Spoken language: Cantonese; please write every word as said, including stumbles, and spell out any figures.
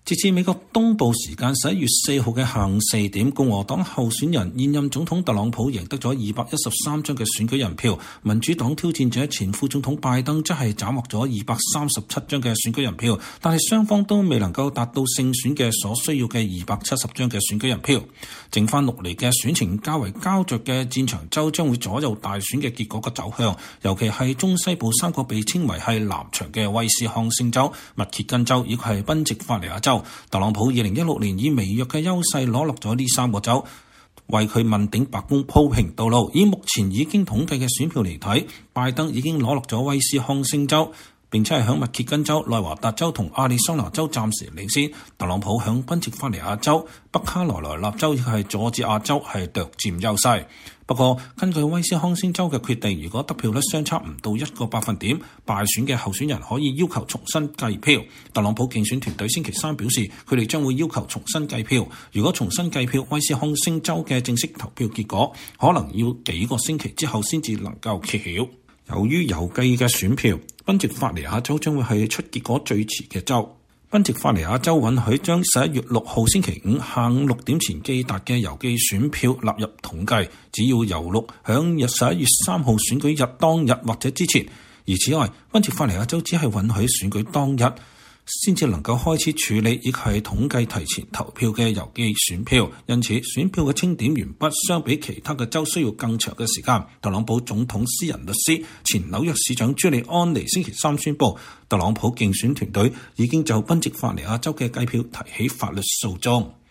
截至美國東部時間十一月四號嘅下午四點，共和黨候選人現任總統特朗普贏得咗二百一十三張嘅選舉人票，民主黨挑戰者前副總統拜登則係斬獲咗二百三十七張嘅選舉人票，但係雙方都未能夠達到勝選嘅所需要嘅二百七十張嘅選舉人票。剩翻落嚟嘅選情較為膠着嘅戰場州將會左右大選嘅結果嘅走向，尤其係中西部三個被稱為係藍場嘅威斯康星州、密歇根州以及係賓夕法尼亞州。特朗普二零一六年以微弱嘅優勢攞落咗呢三個州，為佢問鼎白宮鋪平道路。以目前已經統計嘅選票嚟睇，拜登已經攞落咗威斯康星州，並且係響密歇根州、內華達州同亞利桑那州暫時領先。特朗普響賓夕法尼亞州、北卡羅來納州以及係佐治亞州係略佔優勢。不過，根據威斯康星州嘅決定，如果得票率相差唔到一個百分點，敗選嘅候選人可以要求重新計票。特朗普競選團隊星期三表示，佢哋將會要求重新計票。如果重新計票，威斯康星州嘅正式投票結果可能要幾個星期之後先至能夠揭曉。由於郵寄嘅選票，賓夕法尼亞州將會係出結果最遲嘅州。賓夕法尼亞州允許將十一月六號星期五下午六點前寄達嘅郵寄選票納入統計，只要郵錄響十一月三號選舉日當日或者之前。而此外，賓夕法尼亞州只係允許選舉當日先至能夠開始處理，亦係統計提前投票嘅郵寄選票，因此選票嘅清點完畢，相比其他嘅州需要更長嘅時間。特朗普總統私人律師、前紐約市長朱利安尼星期三宣布，特朗普競選團隊已經就賓夕法尼亞州嘅計票提起法律訴訟。